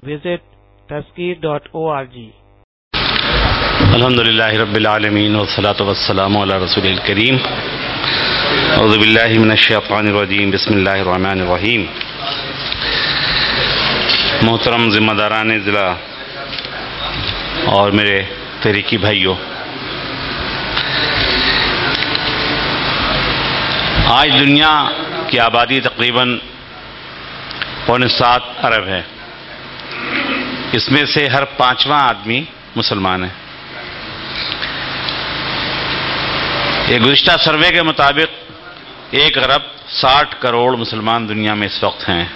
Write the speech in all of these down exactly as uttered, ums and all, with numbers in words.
Visit tazkir dot org. الحمدللہ رب العالمین والصلاة والسلام علی رسول الکریم اعوذ باللہ من الشیطان الرجیم بسم اللہ الرحمن الرحیم. محترم ذمہ داران ضلع اور میرے تحریکی بھائیوں، آج دنیا کی آبادی تقریباً پونے سات ارب ہے. اس میں سے ہر پانچواں آدمی مسلمان ہے. یہ گزشتہ سروے کے مطابق ایک ارب ساٹھ کروڑ مسلمان دنیا میں اس وقت ہیں.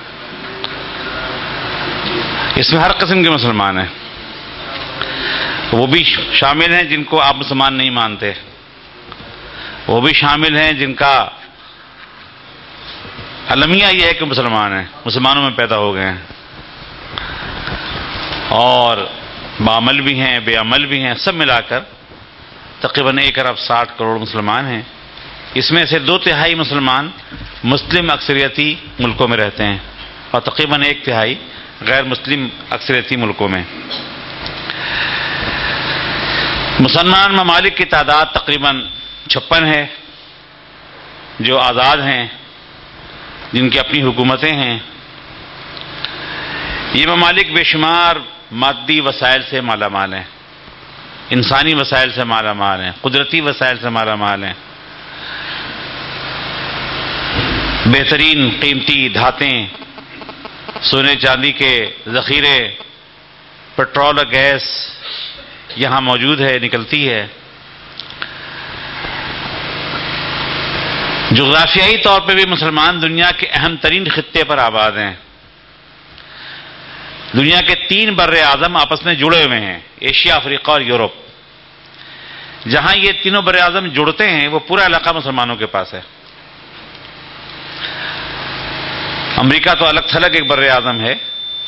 اس میں ہر قسم کے مسلمان ہیں. وہ بھی شامل ہیں جن کو آپ مسلمان نہیں مانتے، وہ بھی شامل ہیں جن کا المیہ یہ ہے کہ مسلمان ہیں، مسلمانوں میں پیدا ہو گئے ہیں، اور بعمل بھی ہیں، بے عمل بھی ہیں. سب ملا کر تقریباً ایک ارب ساٹھ کروڑ مسلمان ہیں. اس میں سے دو تہائی مسلمان مسلم اکثریتی ملکوں میں رہتے ہیں اور تقریباً ایک تہائی غیر مسلم اکثریتی ملکوں میں. مسلمان ممالک کی تعداد تقریباً چھپن ہے جو آزاد ہیں، جن کی اپنی حکومتیں ہیں. یہ ممالک بے شمار مادی وسائل سے مالا مال ہیں، انسانی وسائل سے مالا مال ہیں، قدرتی وسائل سے مالا مال ہیں. بہترین قیمتی دھاتیں، سونے چاندی کے ذخیرے، پٹرول اور گیس یہاں موجود ہے، نکلتی ہے. جغرافیائی طور پہ بھی مسلمان دنیا کے اہم ترین خطے پر آباد ہیں. دنیا کے تین بر اعظم آپس میں جڑے ہوئے ہیں، ایشیا، افریقہ اور یورپ. جہاں یہ تینوں بر اعظم جڑتے ہیں وہ پورا علاقہ مسلمانوں کے پاس ہے. امریکہ تو الگ تھلگ ایک بر اعظم ہے،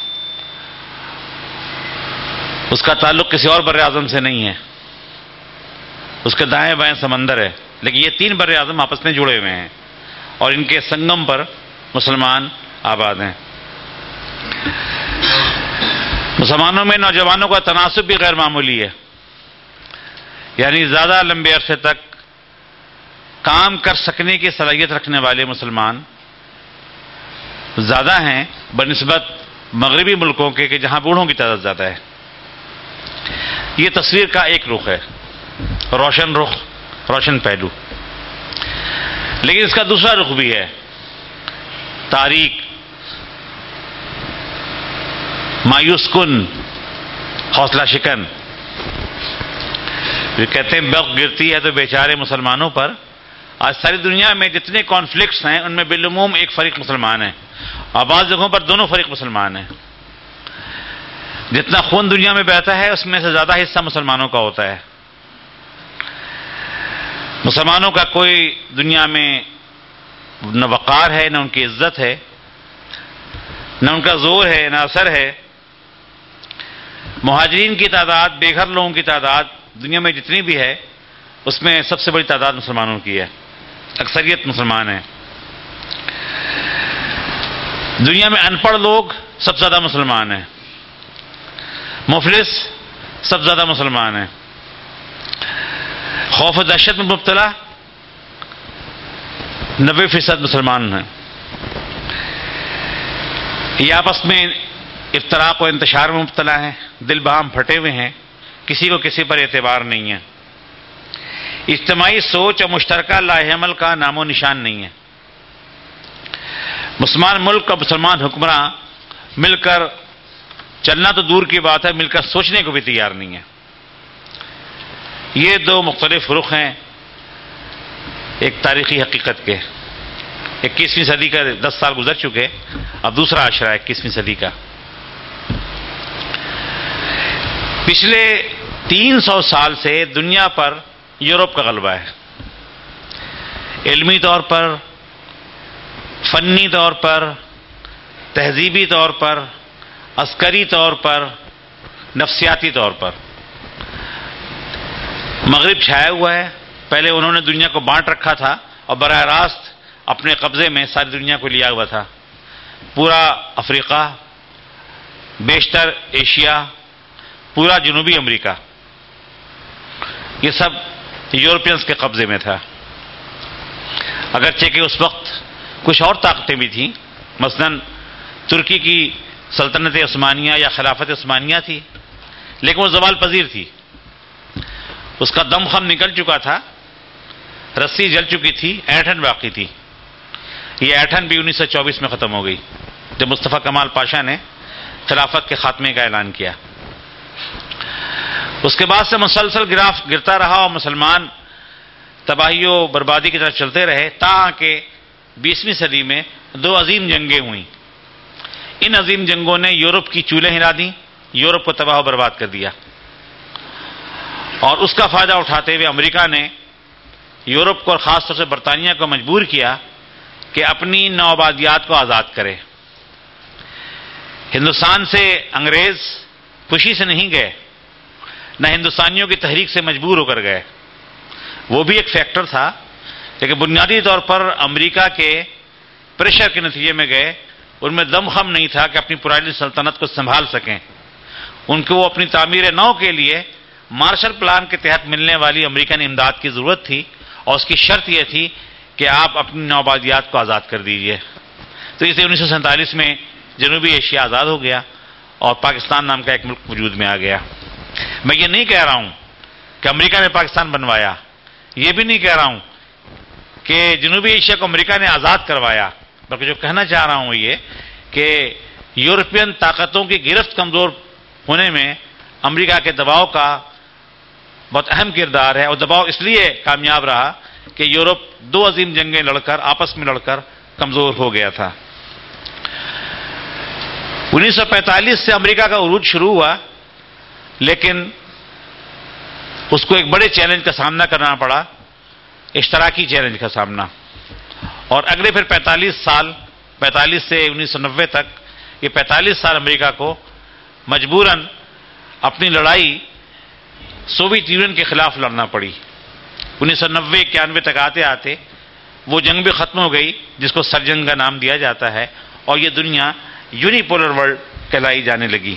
اس کا تعلق کسی اور بر اعظم سے نہیں ہے، اس کے دائیں بائیں سمندر ہے. لیکن یہ تین بر اعظم آپس میں جڑے ہوئے ہیں اور ان کے سنگم پر مسلمان آباد ہیں. مسلمانوں میں نوجوانوں کا تناسب بھی غیر معمولی ہے، یعنی زیادہ لمبے عرصے تک کام کر سکنے کی صلاحیت رکھنے والے مسلمان زیادہ ہیں بنسبت مغربی ملکوں کے کہ جہاں بوڑھوں کی تعداد زیادہ ہے. یہ تصویر کا ایک رخ ہے، روشن رخ، روشن پہلو. لیکن اس کا دوسرا رخ بھی ہے، تاریک، مایوس کن، حوصلہ شکن. یہ کہتے ہیں برق گرتی ہے تو بیچارے مسلمانوں پر. آج ساری دنیا میں جتنے کانفلکٹس ہیں ان میں بالعموم ایک فریق مسلمان ہے، اور بعض جگہوں پر دونوں فریق مسلمان ہیں. جتنا خون دنیا میں بہتا ہے اس میں سے زیادہ حصہ مسلمانوں کا ہوتا ہے. مسلمانوں کا کوئی دنیا میں نہ وقار ہے، نہ ان کی عزت ہے، نہ ان کا زور ہے، نہ اثر ہے. مہاجرین کی تعداد، بے گھر لوگوں کی تعداد دنیا میں جتنی بھی ہے اس میں سب سے بڑی تعداد مسلمانوں کی ہے، اکثریت مسلمان ہیں. دنیا میں ان پڑھ لوگ سب سے زیادہ مسلمان ہیں، مفلس سب سے زیادہ مسلمان ہیں، خوف و دہشت میں مبتلا نبے فیصد مسلمان ہیں. یہ آپس میں افتراق و انتشار میں مبتلا ہیں، دل بہم پھٹے ہوئے ہیں، کسی کو کسی پر اعتبار نہیں ہے. اجتماعی سوچ اور مشترکہ لاہ عمل کا نام و نشان نہیں ہے. مسلمان ملک اور مسلمان حکمراں مل کر چلنا تو دور کی بات ہے، مل کر سوچنے کو بھی تیار نہیں ہے. یہ دو مختلف رخ ہیں ایک تاریخی حقیقت کے. اکیسویں صدی کا دس سال گزر چکے، اب دوسرا عشرہ ہے اکیسویں صدی کا. پچھلے تین سو سال سے دنیا پر یورپ کا غلبہ ہے. علمی طور پر، فنی طور پر، تہذیبی طور پر، عسکری طور پر، نفسیاتی طور پر مغرب چھایا ہوا ہے. پہلے انہوں نے دنیا کو بانٹ رکھا تھا اور براہ راست اپنے قبضے میں ساری دنیا کو لیا ہوا تھا. پورا افریقہ، بیشتر ایشیا، پورا جنوبی امریکہ، یہ سب یورپینز کے قبضے میں تھا، اگرچہ کہ اس وقت کچھ اور طاقتیں بھی تھیں، مثلا ترکی کی سلطنت عثمانیہ یا خلافت عثمانیہ تھی، لیکن وہ زوال پذیر تھی، اس کا دم خم نکل چکا تھا، رسی جل چکی تھی، ایٹھن باقی تھی۔ یہ ایٹھن بھی انیس سو چوبیس میں ختم ہو گئی جب مصطفیٰ کمال پاشا نے خلافت کے خاتمے کا اعلان کیا۔ اس کے بعد سے مسلسل گراف گرتا رہا اور مسلمان تباہی و بربادی کی طرف چلتے رہے، تاہم کہ بیسویں صدی میں دو عظیم جنگیں ہوئیں۔ ان عظیم جنگوں نے یورپ کی چولیں ہلا دیں، یورپ کو تباہ و برباد کر دیا، اور اس کا فائدہ اٹھاتے ہوئے امریکہ نے یورپ کو اور خاص طور سے برطانیہ کو مجبور کیا کہ اپنی نوآبادیات کو آزاد کرے۔ ہندوستان سے انگریز خوشی سے نہیں گئے، نہ ہندوستانیوں کی تحریک سے مجبور ہو کر گئے، وہ بھی ایک فیکٹر تھا، لیکن بنیادی طور پر امریکہ کے پریشر کے نتیجے میں گئے۔ ان میں دم خم نہیں تھا کہ اپنی پرانی سلطنت کو سنبھال سکیں، ان کو وہ اپنی تعمیر نو کے لیے مارشل پلان کے تحت ملنے والی امریکن امداد کی ضرورت تھی، اور اس کی شرط یہ تھی کہ آپ اپنی نوآبادیات کو آزاد کر دیجئے۔ تو اسے انیس سو سینتالیس میں جنوبی ایشیا آزاد ہو گیا اور پاکستان نام کا ایک ملک وجود میں آ گیا۔ میں یہ نہیں کہہ رہا ہوں کہ امریکہ نے پاکستان بنوایا، یہ بھی نہیں کہہ رہا ہوں کہ جنوبی ایشیا کو امریکہ نے آزاد کروایا، بلکہ جو کہنا چاہ رہا ہوں یہ کہ یورپین طاقتوں کی گرفت کمزور ہونے میں امریکہ کے دباؤ کا بہت اہم کردار ہے، اور دباؤ اس لیے کامیاب رہا کہ یورپ دو عظیم جنگیں لڑ کر آپس میں لڑ کر کمزور ہو گیا تھا۔ انیس سو پینتالیس سے امریکہ کا عروج شروع ہوا، لیکن اس کو ایک بڑے چیلنج کا سامنا کرنا پڑا، اشتراکی چیلنج کا سامنا، اور اگلے پھر پینتالیس سال، پینتالیس سے انیس سو نوے تک، یہ پینتالیس سال امریکہ کو مجبوراً اپنی لڑائی سوویت یونین کے خلاف لڑنا پڑی۔ انیس سو نوے اکیانوے تک آتے آتے وہ جنگ بھی ختم ہو گئی جس کو سر جنگ کا نام دیا جاتا ہے، اور یہ دنیا یونیپولر ورلڈ کہلائی جانے لگی۔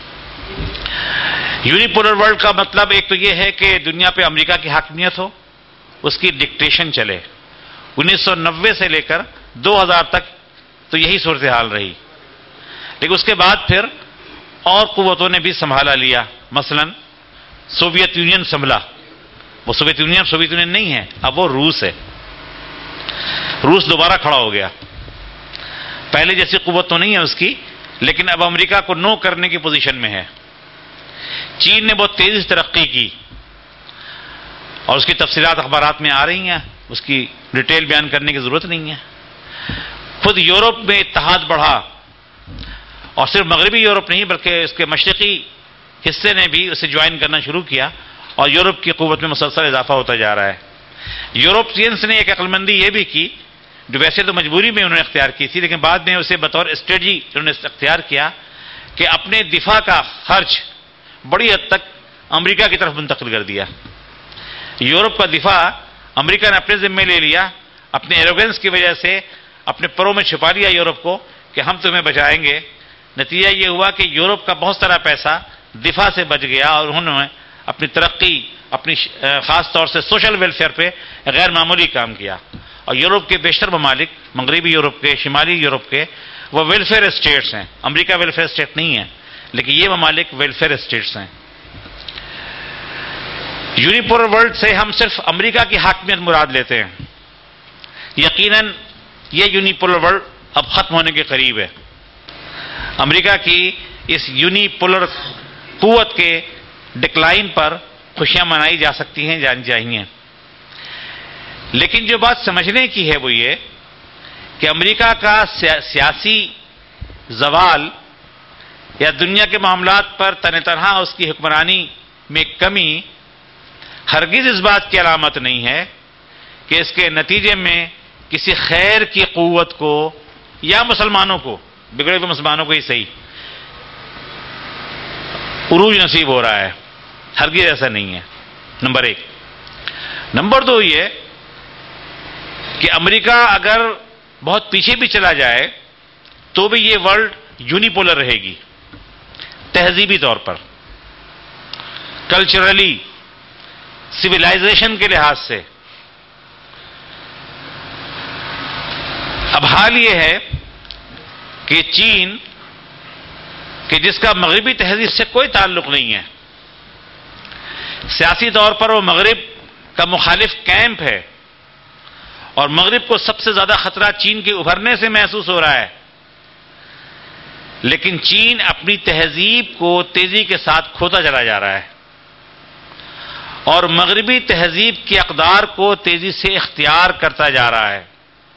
یونیپولر ورلڈ کا مطلب ایک تو یہ ہے کہ دنیا پہ امریکہ کی حاکمیت ہو، اس کی ڈکٹیشن چلے۔ انیس سو نوے سے لے کر دو ہزار تک تو یہی صورتحال رہی، لیکن اس کے بعد پھر اور قوتوں نے بھی سنبھالا لیا، مثلا سوویت یونین سنبھلا۔ وہ سوویت یونین سوویت یونین نہیں ہے، اب وہ روس ہے۔ روس دوبارہ کھڑا ہو گیا، پہلے جیسی قوت تو نہیں ہے اس کی، لیکن اب امریکہ کو نو کرنے کی پوزیشن میں ہے۔ چین نے بہت تیزی سے ترقی کی، اور اس کی تفصیلات اخبارات میں آ رہی ہیں، اس کی ڈیٹیل بیان کرنے کی ضرورت نہیں ہے۔ خود یورپ میں اتحاد بڑھا، اور صرف مغربی یورپ نہیں بلکہ اس کے مشرقی حصے نے بھی اسے جوائن کرنا شروع کیا، اور یورپ کی قوت میں مسلسل اضافہ ہوتا جا رہا ہے۔ یورپینس نے ایک عقل مندی یہ بھی کی، جو ویسے تو مجبوری میں انہوں نے اختیار کی تھی، لیکن بعد میں اسے بطور اسٹریٹجی انہوں نے اختیار کیا کہ اپنے دفاع کا خرچ بڑی حد تک امریکہ کی طرف منتقل کر دیا۔ یورپ کا دفاع امریکہ نے اپنے ذمے لے لیا، اپنے ایروگنس کی وجہ سے اپنے پروں میں چھپا لیا یورپ کو کہ ہم تمہیں بچائیں گے۔ نتیجہ یہ ہوا کہ یورپ کا بہت سارا پیسہ دفاع سے بچ گیا، اور انہوں نے اپنی ترقی، اپنی خاص طور سے سوشل ویلفیئر پہ غیر معمولی کام کیا۔ اور یورپ کے بیشتر ممالک، مغربی یورپ کے، شمالی یورپ کے، وہ ویلفیئر اسٹیٹس ہیں۔ امریکہ ویلفیئر اسٹیٹ نہیں ہے، لیکن یہ ممالک ویلفیئر اسٹیٹس ہیں۔ یونیپولر ورلڈ سے ہم صرف امریکہ کی حاکمیت مراد لیتے ہیں، یقیناً یہ یونیپولر ورلڈ اب ختم ہونے کے قریب ہے۔ امریکہ کی اس یونیپولر قوت کے ڈکلائن پر خوشیاں منائی جا سکتی ہیں، جانی چاہیے، لیکن جو بات سمجھنے کی ہے وہ یہ کہ امریکہ کا سیاسی زوال یا دنیا کے معاملات پر تن تنہا اس کی حکمرانی میں کمی ہرگز اس بات کی علامت نہیں ہے کہ اس کے نتیجے میں کسی خیر کی قوت کو یا مسلمانوں کو، بگڑے ہوئے مسلمانوں کو ہی صحیح، عروج نصیب ہو رہا ہے۔ ہرگز ایسا نہیں ہے، نمبر ایک۔ نمبر دو یہ کہ امریکہ اگر بہت پیچھے بھی چلا جائے تو بھی یہ ورلڈ یونیپولر رہے گی۔ تہذیبی طور پر، کلچرلی، سویلائزیشن کے لحاظ سے. اب حال یہ ہے کہ چین کہ جس کا مغربی تہذیب سے کوئی تعلق نہیں ہے، سیاسی طور پر وہ مغرب کا مخالف کیمپ ہے اور مغرب کو سب سے زیادہ خطرہ چین کے ابھرنے سے محسوس ہو رہا ہے، لیکن چین اپنی تہذیب کو تیزی کے ساتھ کھوتا چلا جا رہا ہے اور مغربی تہذیب کی اقدار کو تیزی سے اختیار کرتا جا رہا ہے.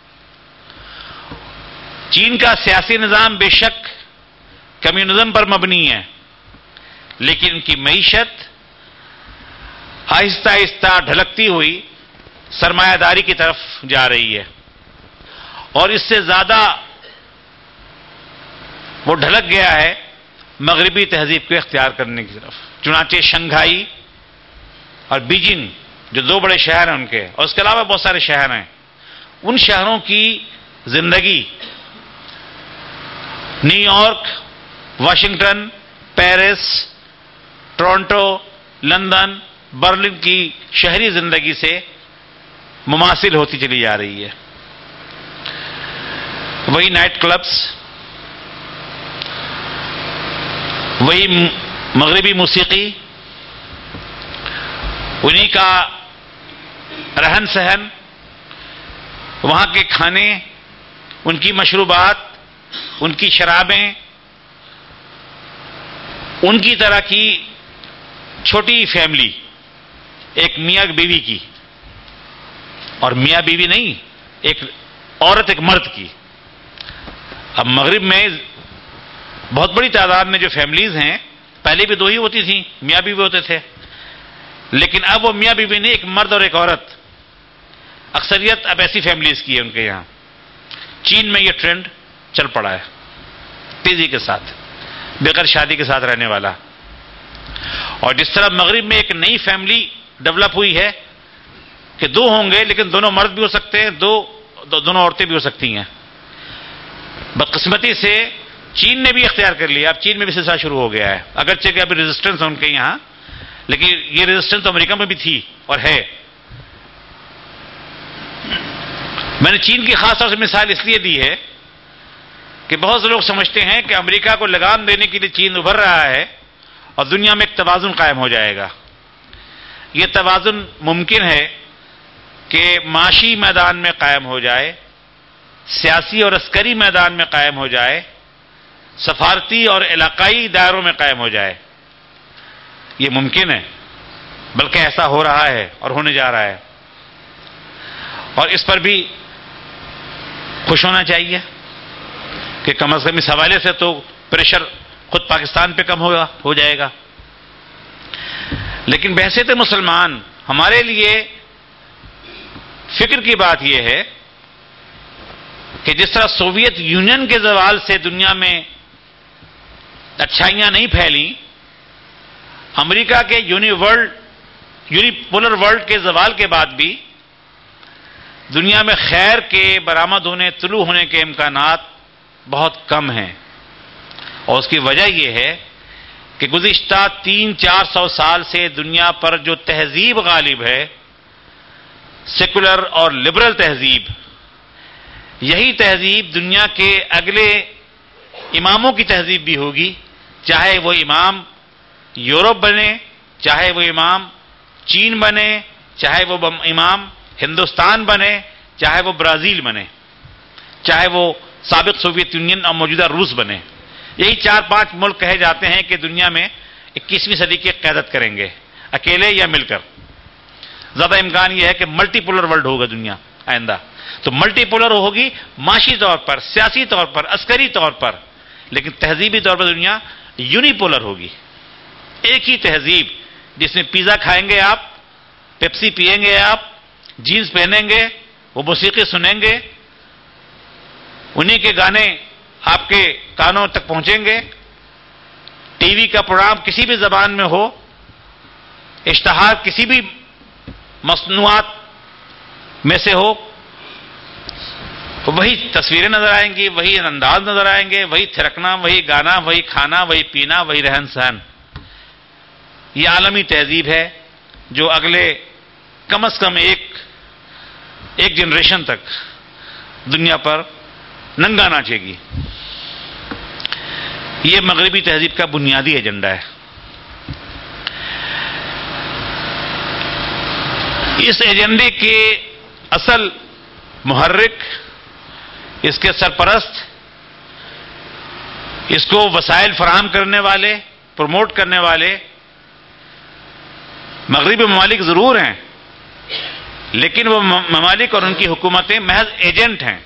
چین کا سیاسی نظام بے شک کمیونزم پر مبنی ہے، لیکن ان کی معیشت آہستہ آہستہ ڈھلکتی ہوئی سرمایہ داری کی طرف جا رہی ہے اور اس سے زیادہ وہ ڈھلک گیا ہے مغربی تہذیب کو اختیار کرنے کی طرف. چنانچہ شنگھائی اور بیجنگ جو دو بڑے شہر ہیں ان کے، اور اس کے علاوہ بہت سارے شہر ہیں، ان شہروں کی زندگی New York, Washington, Paris, Toronto, London, Berlin کی شہری زندگی سے مماثل ہوتی چلی جا رہی ہے. وہی نائٹ کلبس، وہی مغربی موسیقی، انہی کا رہن سہن، وہاں کے کھانے، ان کی مشروبات، ان کی شرابیں، ان کی طرح کی چھوٹی فیملی، ایک میاں بیوی کی، اور میاں بیوی نہیں، ایک عورت ایک مرد کی. اب مغرب میں بہت بڑی تعداد میں جو فیملیز ہیں، پہلے بھی دو ہی ہوتی تھیں، میاں بیوی ہوتے تھے، لیکن اب وہ میاں بیوی نہیں، ایک مرد اور ایک عورت. اکثریت اب ایسی فیملیز کی ہے ان کے یہاں. چین میں یہ ٹرینڈ چل پڑا ہے تیزی کے ساتھ، بغیر شادی کے ساتھ رہنے والا. اور جس طرح مغرب میں ایک نئی فیملی ڈیولپ ہوئی ہے کہ دو ہوں گے لیکن دونوں مرد بھی ہو سکتے ہیں، دو دونوں عورتیں بھی ہو سکتی ہیں. بدقسمتی سے چین نے بھی اختیار کر لیا، اب چین میں بھی سلسلہ شروع ہو گیا ہے، اگرچہ کہ ابھی ریزسٹنس ہے ان کے یہاں، لیکن یہ ریزسٹنس تو امریکہ میں بھی تھی اور ہے. میں نے چین کی خاص طور سے مثال اس لیے دی ہے کہ بہت سے لوگ سمجھتے ہیں کہ امریکہ کو لگام دینے کے لیے چین ابھر رہا ہے اور دنیا میں ایک توازن قائم ہو جائے گا. یہ توازن ممکن ہے کہ معاشی میدان میں قائم ہو جائے، سیاسی اور عسکری میدان میں قائم ہو جائے، سفارتی اور علاقائی دائروں میں قائم ہو جائے. یہ ممکن ہے، بلکہ ایسا ہو رہا ہے اور ہونے جا رہا ہے، اور اس پر بھی خوش ہونا چاہیے کہ کم از کم اس حوالے سے تو پریشر خود پاکستان پہ کم ہوگا ہو جائے گا. لیکن بحیثیت مسلمان ہمارے لیے فکر کی بات یہ ہے کہ جس طرح سوویت یونین کے زوال سے دنیا میں اچھائیاں نہیں پھیلیں، امریکہ کے uni world unipolar world کے زوال کے بعد بھی دنیا میں خیر کے برآمد ہونے، طلوع ہونے کے امکانات بہت کم ہیں. اور اس کی وجہ یہ ہے کہ گزشتہ تین چار سو سال سے دنیا پر جو تہذیب غالب ہے، سیکولر اور لبرل تہذیب، یہی تہذیب دنیا کے اگلے اماموں کی تہذیب بھی ہوگی، چاہے وہ امام یورپ بنے، چاہے وہ امام چین بنے، چاہے وہ امام ہندوستان بنے، چاہے وہ برازیل بنے، چاہے وہ سابق سوویت یونین اور موجودہ روس بنے. یہی چار پانچ ملک کہے جاتے ہیں کہ دنیا میں اکیسویں صدی کی قیادت کریں گے، اکیلے یا مل کر. زیادہ امکان یہ ہے کہ ملٹی پولر ورلڈ ہوگا دنیا آئندہ. تو ملٹی پولر ہوگی معاشی طور پر، سیاسی طور پر، عسکری طور پر، لیکن تہذیبی طور پر دنیا یونی پولر ہوگی. ایک ہی تہذیب جس میں پیزا کھائیں گے آپ، پیپسی پئیں گے آپ، جینز پہنیں گے، وہ موسیقی سنیں گے، انہی کے گانے آپ کے کانوں تک پہنچیں گے، ٹی وی کا پروگرام کسی بھی زبان میں ہو، اشتہار کسی بھی مصنوعات میں سے ہو، وہی تصویریں نظر آئیں گی، وہی انداز نظر آئیں گے، وہی تھرکنا، وہی گانا، وہی کھانا، وہی پینا، وہی رہن سہن. یہ عالمی تہذیب ہے جو اگلے کم از کم ایک ایک جنریشن تک دنیا پر ننگا ناچے گی. یہ مغربی تہذیب کا بنیادی ایجنڈا ہے. اس ایجنڈے کے اصل محرک، اس کے سرپرست، اس کو وسائل فراہم کرنے والے، پروموٹ کرنے والے مغربی ممالک ضرور ہیں، لیکن وہ ممالک اور ان کی حکومتیں محض ایجنٹ ہیں.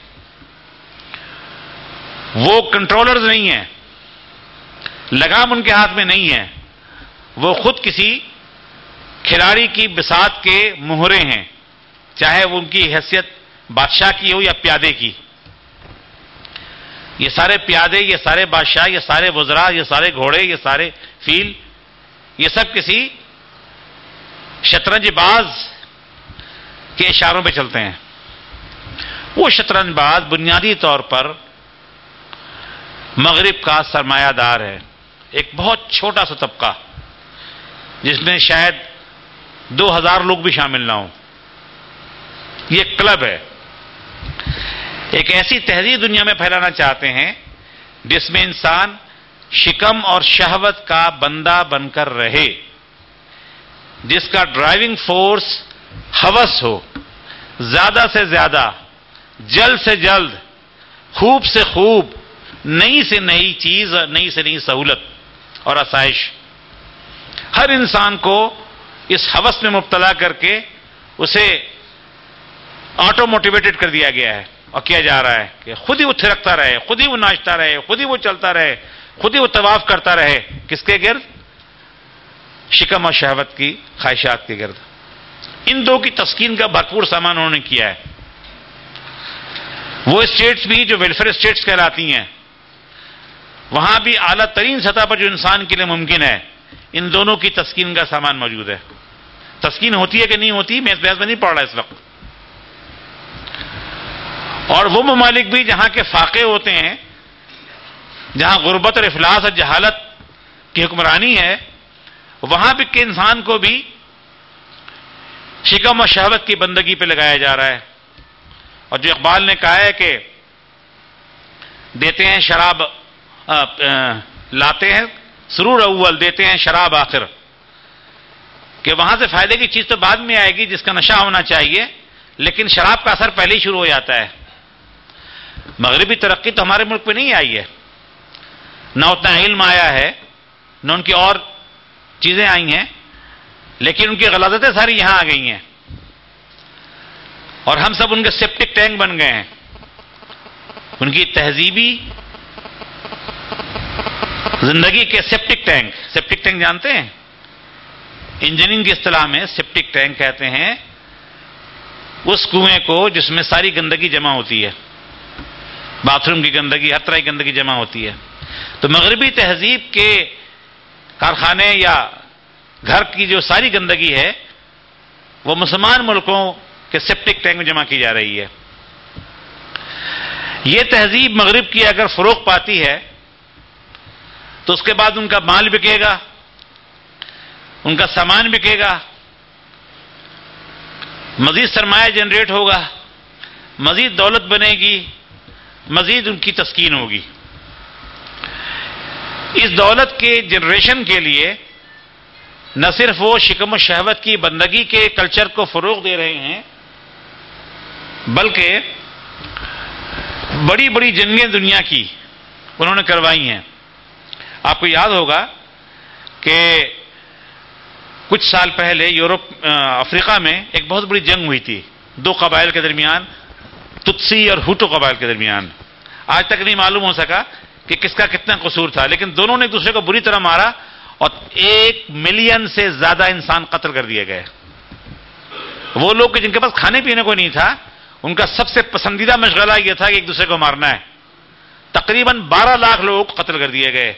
وہ کنٹرولرز نہیں ہیں، لگام ان کے ہاتھ میں نہیں ہے. وہ خود کسی کھلاڑی کی بساط کے مہرے ہیں، چاہے وہ ان کی حیثیت بادشاہ کی ہو یا پیادے کی. یہ سارے پیادے، یہ سارے بادشاہ، یہ سارے وزراء، یہ سارے گھوڑے، یہ سارے فیل، یہ سب کسی شطرنج باز کے اشاروں پہ چلتے ہیں. وہ شطرنج باز بنیادی طور پر مغرب کا سرمایہ دار ہے، ایک بہت چھوٹا سا طبقہ جس میں شاید دو ہزار لوگ بھی شامل نہ ہوں. یہ ایک کلب ہے. ایک ایسی تہذیب دنیا میں پھیلانا چاہتے ہیں جس میں انسان شکم اور شہوت کا بندہ بن کر رہے، جس کا ڈرائیونگ فورس ہوس ہو، زیادہ سے زیادہ، جلد سے جلد، خوب سے خوب، نئی سے نئی چیز، نئی سے نئی سہولت اور آسائش. ہر انسان کو اس ہوس میں مبتلا کر کے اسے آٹو موٹیویٹڈ کر دیا گیا ہے اور کیا جا رہا ہے کہ خود ہی وہ تھرکتا رہے، خود ہی وہ ناچتا رہے، خود ہی وہ چلتا رہے، خود ہی وہ طواف کرتا رہے. کس کے گرد؟ شکم اور شہوت کی خواہشات کے گرد. ان دو کی تسکین کا بھرپور سامان انہوں نے کیا ہے. وہ اسٹیٹس بھی جو ویلفیئر اسٹیٹس کہلاتی ہیں، وہاں بھی اعلیٰ ترین سطح پر جو انسان کے لیے ممکن ہے، ان دونوں کی تسکین کا سامان موجود ہے. تسکین ہوتی ہے کہ نہیں ہوتی، میں اس بحث میں نہیں پڑھ رہا اس وقت. اور وہ ممالک بھی جہاں کے فاقے ہوتے ہیں، جہاں غربت اور افلاس اور جہالت کی حکمرانی ہے، وہاں بھی کہ انسان کو بھی شکم و شہوت کی بندگی پہ لگایا جا رہا ہے. اور جو اقبال نے کہا ہے کہ دیتے ہیں شراب آ, آ, لاتے ہیں سرور اول، دیتے ہیں شراب آخر، کہ وہاں سے فائدے کی چیز تو بعد میں آئے گی جس کا نشہ ہونا چاہیے، لیکن شراب کا اثر پہلے ہی شروع ہو جاتا ہے. مغربی ترقی تو ہمارے ملک پہ نہیں آئی ہے، نہ اتنا علم آیا ہے، نہ ان کی اور چیزیں آئی ہیں، لیکن ان کی غلاظتیں ساری یہاں آ گئی ہیں اور ہم سب ان کے سیپٹک ٹینک بن گئے ہیں. ان کی تہذیبی زندگی کے سیپٹک ٹینک. سیپٹک ٹینک جانتے ہیں؟ انجینئرنگ کی اصطلاح میں سیپٹک ٹینک کہتے ہیں اس کنویں کو جس میں ساری گندگی جمع ہوتی ہے، باتھ روم کی گندگی، ہر طرح کی گندگی جمع ہوتی ہے. تو مغربی تہذیب کے کارخانے یا گھر کی جو ساری گندگی ہے وہ مسلمان ملکوں کے سیپٹک ٹینک میں جمع کی جا رہی ہے. یہ تہذیب مغرب کی اگر فروغ پاتی ہے تو اس کے بعد ان کا مال بکے گا، ان کا سامان بکے گا، مزید سرمایہ جنریٹ ہوگا، مزید دولت بنے گی، مزید ان کی تسکین ہوگی. اس دولت کے جنریشن کے لیے نہ صرف وہ شکم و شہوت کی بندگی کے کلچر کو فروغ دے رہے ہیں، بلکہ بڑی بڑی جنگیں دنیا کی انہوں نے کروائی ہیں. آپ کو یاد ہوگا کہ کچھ سال پہلے یورپ افریقہ میں ایک بہت بڑی جنگ ہوئی تھی دو قبائل کے درمیان، تتسی اور ہوٹو قبائل کے درمیان. آج تک نہیں معلوم ہو سکا کہ کس کا کتنا قصور تھا، لیکن دونوں نے ایک دوسرے کو بری طرح مارا اور ایک ملین سے زیادہ انسان قتل کر دیے گئے. وہ لوگ جن کے پاس کھانے پینے کو نہیں تھا، ان کا سب سے پسندیدہ مشغلہ یہ تھا کہ ایک دوسرے کو مارنا ہے. تقریباً بارہ لاکھ لوگ قتل کر دیے گئے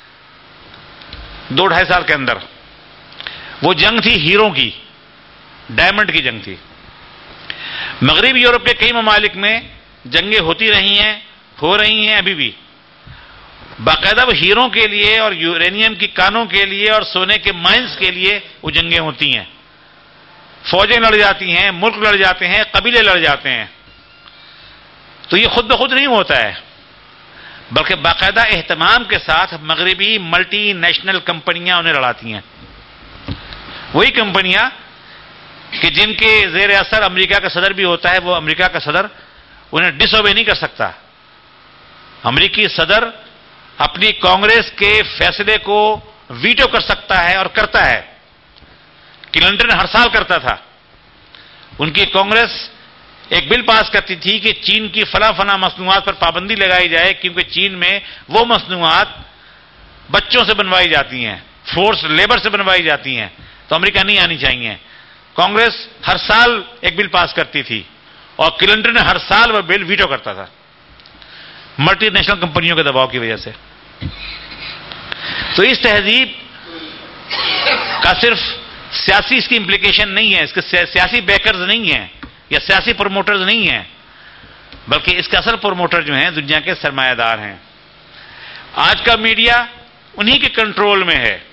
دو ڈھائی سال کے اندر. وہ جنگ تھی ہیروں کی، ڈائمنڈ کی جنگ تھی. مغربی یورپ کے کئی ممالک میں جنگیں ہوتی رہی ہیں، ہو رہی ہیں ابھی بھی. باقاعدہ وہ ہیروں کے لیے اور یورینیم کی کانوں کے لیے اور سونے کے مائنز کے لیے وہ جنگیں ہوتی ہیں. فوجیں لڑ جاتی ہیں، ملک لڑ جاتے ہیں، قبیلے لڑ جاتے ہیں. تو یہ خود بخود نہیں ہوتا ہے، بلکہ باقاعدہ اہتمام کے ساتھ مغربی ملٹی نیشنل کمپنیاں انہیں لڑاتی ہیں. وہی کمپنیاں کہ جن کے زیر اثر امریکہ کا صدر بھی ہوتا ہے، وہ امریکہ کا صدر انہیں ڈس اوبے نہیں کر سکتا. امریکی صدر اپنی کانگریس کے فیصلے کو ویٹو کر سکتا ہے اور کرتا ہے. کلنٹن ہر سال کرتا تھا. ان کی کانگریس ایک بل پاس کرتی تھی کہ چین کی فلاں فلاں مصنوعات پر پابندی لگائی جائے، کیونکہ چین میں وہ مصنوعات بچوں سے بنوائی جاتی ہیں، فورس لیبر سے بنوائی جاتی ہیں، تو امریکہ نہیں آنی چاہیے. کانگریس ہر سال ایک بل پاس کرتی تھی اور کلنٹن ہر سال وہ بل ویٹو کرتا تھا، ملٹی نیشنل کمپنیوں کے دباؤ کی وجہ سے. تو اس تہذیب کا صرف سیاسی اس کی امپلیکیشن نہیں ہے، اس کے سیاسی بیکرز نہیں ہیں یا سیاسی پروموٹرز نہیں ہیں، بلکہ اس کے اصل پروموٹر جو ہیں دنیا کے سرمایہ دار ہیں. آج کا میڈیا انہی کے کنٹرول میں ہے.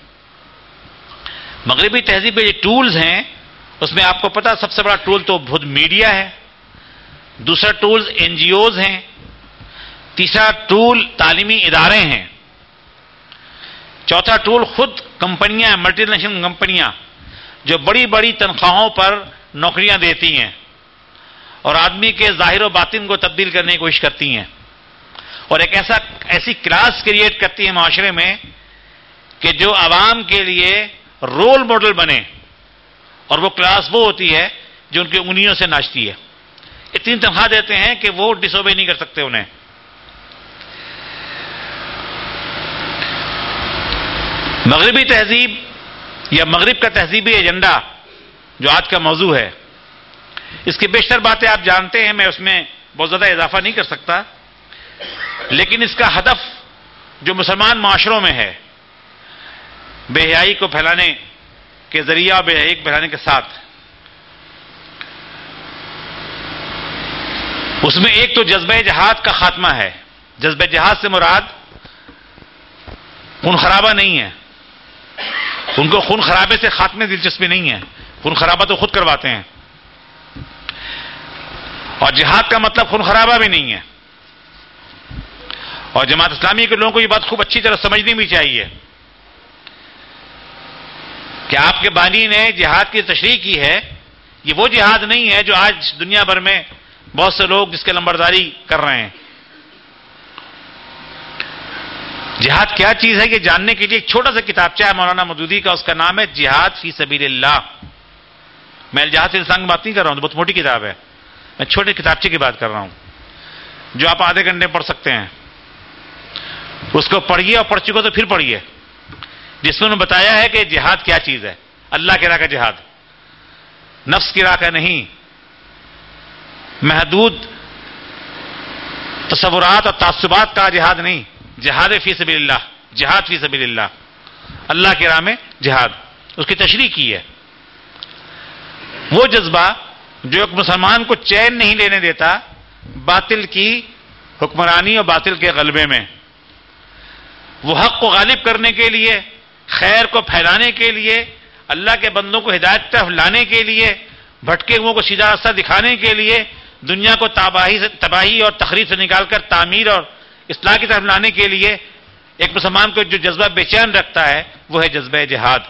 مغربی تہذیب کے جو ٹولز ہیں اس میں آپ کو پتا سب سے بڑا ٹول تو خود میڈیا ہے، دوسرا ٹول این جی اوز ہیں، تیسرا ٹول تعلیمی ادارے ہیں، چوتھا ٹول خود کمپنیاں، ملٹی نیشنل کمپنیاں جو بڑی بڑی تنخواہوں پر نوکریاں دیتی ہیں اور آدمی کے ظاہر و باطن کو تبدیل کرنے کی کوشش کرتی ہیں، اور ایک ایسا ایسی کلاس کریٹ کرتی ہے معاشرے میں کہ جو عوام کے لیے رول ماڈل بنے، اور وہ کلاس وہ ہوتی ہے جو ان کی انگلیوں سے ناچتی ہے. اتنی تنخواہ دیتے ہیں کہ وہ ڈس اوبے نہیں کر سکتے انہیں. مغربی تہذیب یا مغرب کا تہذیبی ایجنڈا جو آج کا موضوع ہے، اس کی بیشتر باتیں آپ جانتے ہیں، میں اس میں بہت زیادہ اضافہ نہیں کر سکتا، لیکن اس کا ہدف جو مسلمان معاشروں میں ہے، بے حیائی کو پھیلانے کے ذریعہ اور بے حیائی کو پھیلانے کے ساتھ، اس میں ایک تو جذبہ جہاد کا خاتمہ ہے. جذبہ جہاد سے مراد خون خرابہ نہیں ہے. ان کو خون خرابے سے خاتمے دلچسپی نہیں ہے، خون خرابہ تو خود کرواتے ہیں، اور جہاد کا مطلب خون خرابہ بھی نہیں ہے. اور جماعت اسلامی کے لوگوں کو یہ بات خوب اچھی طرح سمجھنی بھی چاہیے کہ آپ کے بانی نے جہاد کی تشریح کی ہے، یہ وہ جہاد نہیں ہے جو آج دنیا بھر میں بہت سے لوگ جس کے لمبرداری کر رہے ہیں. جہاد کیا چیز ہے یہ جاننے کے لیے ایک چھوٹا سا کتابچہ ہے مولانا مودودی کا، اس کا نام ہے جہاد فی سبیل اللہ. میں جہاد فی انسان کی بات نہیں کر رہا ہوں، بہت موٹی کتاب ہے، میں چھوٹے کتابچے کی بات کر رہا ہوں جو آپ آدھے گھنٹے پڑھ سکتے ہیں. اس کو پڑھیے اور پڑھ چکو تو پھر پڑھیے، جس میں انہوں نے بتایا ہے کہ جہاد کیا چیز ہے. اللہ کی راہ کا جہاد، نفس کی راہ کا نہیں، محدود تصورات اور تعصبات کا جہاد نہیں، جہاد فی سبیل اللہ، جہاد فی سبیل اللہ، اللہ کی راہ میں جہاد. اس کی تشریح کی ہے. وہ جذبہ جو ایک مسلمان کو چین نہیں لینے دیتا باطل کی حکمرانی اور باطل کے غلبے میں، وہ حق کو غالب کرنے کے لیے، خیر کو پھیلانے کے لیے، اللہ کے بندوں کو ہدایت طرف لانے کے لیے، بھٹکے ہوئوں کو سیدھا راستہ دکھانے کے لیے، دنیا کو تباہی سے تباہی اور تخریب سے نکال کر تعمیر اور اصلاح کی طرف لانے کے لیے ایک مسلمان کو جو جذبہ بے چین رکھتا ہے وہ ہے جذبہ جہاد.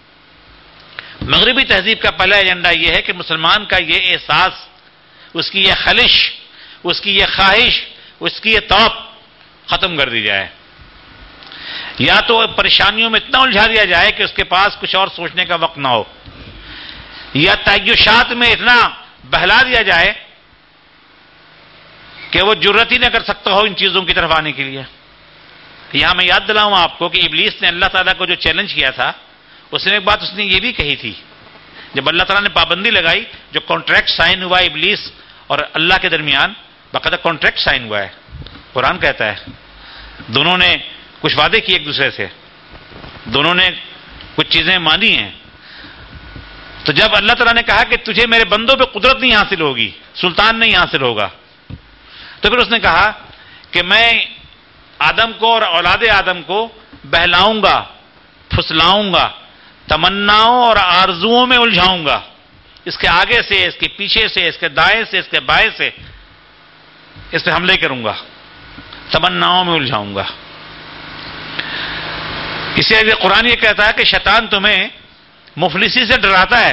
مغربی تہذیب کا پہلا ایجنڈا یہ ہے کہ مسلمان کا یہ احساس، اس کی یہ خلش، اس کی یہ خواہش، اس کی یہ توق ختم کر دی جائے. یا تو پریشانیوں میں اتنا الجھا دیا جائے کہ اس کے پاس کچھ اور سوچنے کا وقت نہ ہو، یا تعیشات میں اتنا بہلا دیا جائے کہ وہ جرت ہی نہ کر سکتا ہو ان چیزوں کی طرف آنے کے لیے. یہاں میں یاد دلاؤں آپ کو کہ ابلیس نے اللہ تعالیٰ کو جو چیلنج کیا تھا، اس نے ایک بات اس نے یہ بھی کہی تھی، جب اللہ تعالیٰ نے پابندی لگائی، جو کانٹریکٹ سائن ہوا ابلیس اور اللہ کے درمیان، باقاعدہ کانٹریکٹ سائن ہوا ہے، قرآن کہتا ہے، دونوں نے کچھ وعدے کیے ایک دوسرے سے، دونوں نے کچھ چیزیں مانی ہیں. تو جب اللہ تعالیٰ نے کہا کہ تجھے میرے بندوں پہ قدرت نہیں حاصل ہوگی، سلطان نہیں حاصل ہوگا، تو پھر اس نے کہا کہ میں آدم کو اور اولاد آدم کو بہلاؤں گا، پھسلاؤں گا، تمناؤں اور آرزوؤں میں الجھاؤں گا، اس کے آگے سے، اس کے پیچھے سے، اس کے دائیں سے، اس کے بائیں سے اس پہ حملے کروں گا، تمناؤں میں الجھاؤں گا۔ اسی لیے قرآن یہ کہتا ہے کہ شیطان تمہیں مفلسی سے ڈراتا ہے،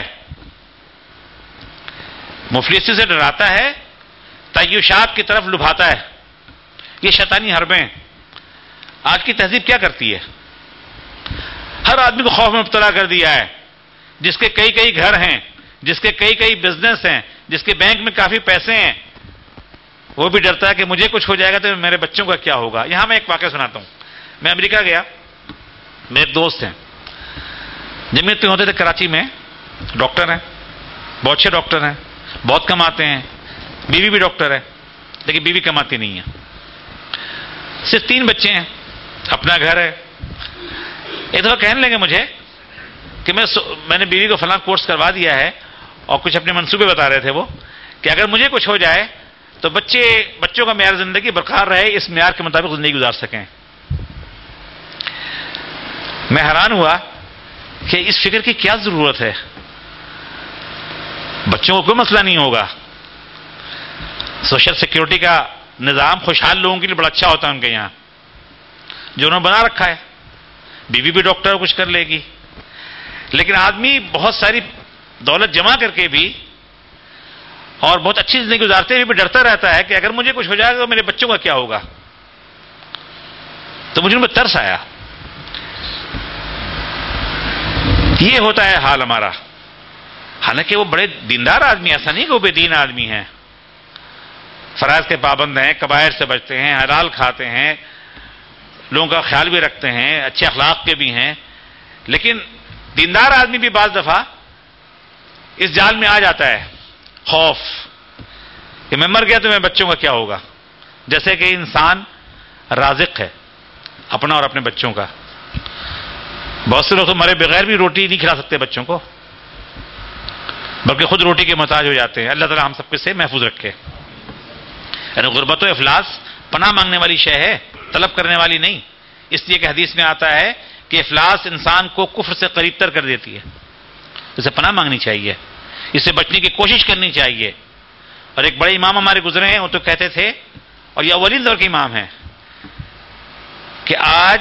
مفلسی سے ڈراتا ہے، تعیشات کی طرف لبھاتا ہے۔ یہ شیطانی حربیں ہیں۔ آج کی تہذیب کیا کرتی ہے؟ ہر آدمی کو خوف میں مبتلا کر دیا ہے۔ جس کے کئی کئی گھر ہیں، جس کے کئی کئی بزنس ہیں، جس کے بینک میں کافی پیسے ہیں، وہ بھی ڈرتا ہے کہ مجھے کچھ ہو جائے گا تو میرے بچوں کا کیا ہوگا۔ یہاں میں ایک واقعہ سناتا ہوں۔ میں امریکہ گیا، میرے دوست ہیں، جمعیت میں ہوتے تھے کراچی میں، ڈاکٹر ہیں، بہت اچھے ڈاکٹر ہیں، بہت کماتے ہیں، بیوی بھی ڈاکٹر ہے لیکن بیوی کماتی نہیں ہے، صرف تین بچے ہیں، اپنا گھر ہے۔ ایک دفعہ کہنے لگے مجھے کہ میں میں نے بیوی کو فلاں کورس کروا دیا ہے، اور کچھ اپنے منصوبے بتا رہے تھے وہ، کہ اگر مجھے کچھ ہو جائے تو بچے بچوں کا معیار زندگی برقرار رہے، اس معیار کے مطابق زندگی گزار سکیں۔ میں حیران ہوا کہ اس فکر کی کیا ضرورت ہے، بچوں کو کوئی مسئلہ نہیں ہوگا، سوشل سیکیورٹی کا نظام خوشحال لوگوں کے لیے بڑا اچھا ہوتا ہے ان کے یہاں، جو انہوں نے بنا رکھا ہے، بیوی بھی ڈاکٹر کچھ کر لے گی، لیکن آدمی بہت ساری دولت جمع کر کے بھی اور بہت اچھی زندگی گزارتے ہوئے بھی ڈرتا رہتا ہے کہ اگر مجھے کچھ ہو جائے گا تو میرے بچوں کا کیا ہوگا۔ تو مجھے ان میں ترس آیا، یہ ہوتا ہے حال ہمارا۔ حالانکہ وہ بڑے دیندار آدمی، ایسا نہیں کہ وہ بے دین آدمی ہیں، فرائض کے پابند ہیں، کبائر سے بچتے ہیں، حلال کھاتے ہیں، لوگوں کا خیال بھی رکھتے ہیں، اچھے اخلاق کے بھی ہیں، لیکن دیندار آدمی بھی بعض دفعہ اس جال میں آ جاتا ہے، خوف کہ میں مر گیا تو میرے بچوں کا کیا ہوگا۔ جیسے کہ انسان رازق ہے اپنا اور اپنے بچوں کا، بہت سے لوگ تو مرے بغیر بھی روٹی نہیں کھلا سکتے بچوں کو، بلکہ خود روٹی کے محتاج ہو جاتے ہیں۔ اللہ تعالی ہم سب کے سے محفوظ رکھے۔ یعنی غربت و افلاس پناہ مانگنے والی شے ہے، طلب کرنے والی نہیں، اس لیے کہ حدیث میں آتا ہے کہ افلاس انسان کو کفر سے قریب تر کر دیتی ہے، اسے پناہ مانگنی چاہیے، اس سے بچنے کی کوشش کرنی چاہیے۔ اور ایک بڑے امام ہمارے گزرے ہیں، وہ تو کہتے تھے، اور یہ اولین دور کے امام ہیں، کہ آج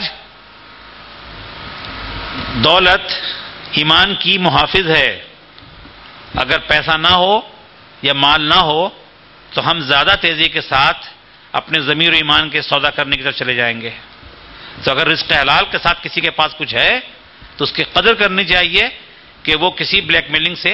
دولت ایمان کی محافظ ہے، اگر پیسہ نہ ہو یا مال نہ ہو تو ہم زیادہ تیزی کے ساتھ اپنے ضمیر و ایمان کے سودا کرنے کی طرف چلے جائیں گے۔ تو اگر رزق حلال کے ساتھ کسی کے پاس کچھ ہے تو اس کی قدر کرنی چاہیے کہ وہ کسی بلیک میلنگ سے